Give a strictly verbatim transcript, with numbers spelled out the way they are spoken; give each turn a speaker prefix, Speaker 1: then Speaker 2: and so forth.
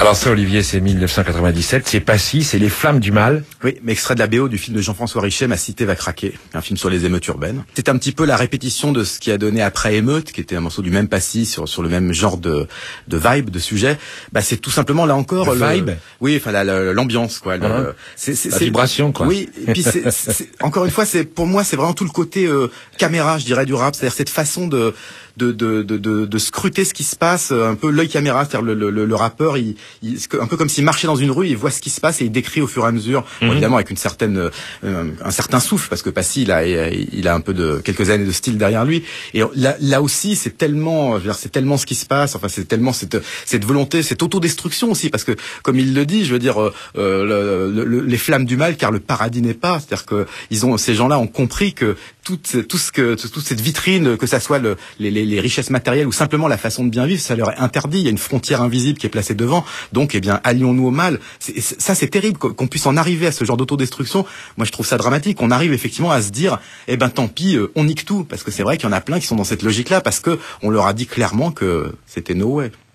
Speaker 1: Alors ça, Olivier, c'est mille neuf cent quatre-vingt-dix-sept, c'est Passy, c'est Les Flammes du Mal.
Speaker 2: Oui, mais extrait de la B O du film de Jean-François Richet, Ma cité va craquer, un film sur les émeutes urbaines. C'est un petit peu la répétition de ce qui a donné Après émeute, qui était un morceau du même Passy, sur, sur le même genre de, de vibe, de sujet. Bah, c'est tout simplement, là encore...
Speaker 1: Le
Speaker 2: le,
Speaker 1: vibe
Speaker 2: oui, enfin, la, la, l'ambiance, quoi. Le,
Speaker 1: uh-huh.
Speaker 2: c'est, c'est,
Speaker 1: la
Speaker 2: c'est,
Speaker 1: vibration, quoi.
Speaker 2: Oui, et puis c'est, c'est, encore une fois, c'est, pour moi, c'est vraiment tout le côté euh, caméra, je dirais, du rap. C'est-à-dire cette façon de... De, de, de, de, de scruter ce qui se passe, un peu l'œil caméra, c'est-à-dire le, le, le rappeur, il, il, un peu comme s'il marchait dans une rue, il voit ce qui se passe et il décrit au fur et à mesure, mm-hmm. bon, évidemment avec une certaine, euh, un certain souffle, parce que Passy, il a, il a un peu de quelques années de style derrière lui. Et là, là aussi, c'est tellement, je veux dire, c'est tellement ce qui se passe. Enfin, c'est tellement cette, cette volonté, cette autodestruction aussi, parce que comme il le dit, je veux dire, euh, le, le, les flammes du mal, car le paradis n'est pas. C'est-à-dire que ils ont, ces gens-là ont compris que tout, tout ce que, toute cette vitrine, que ça soit le, les, les les richesses matérielles ou simplement la façon de bien vivre, ça leur est interdit. Il y a une frontière invisible qui est placée devant. Donc, eh bien, allions-nous au mal. C'est, ça, c'est terrible qu'on puisse en arriver à ce genre d'autodestruction. Moi, je trouve ça dramatique. On arrive effectivement à se dire, eh ben, tant pis, on nique tout. Parce que c'est vrai qu'il y en a plein qui sont dans cette logique-là parce que on leur a dit clairement que c'était no way.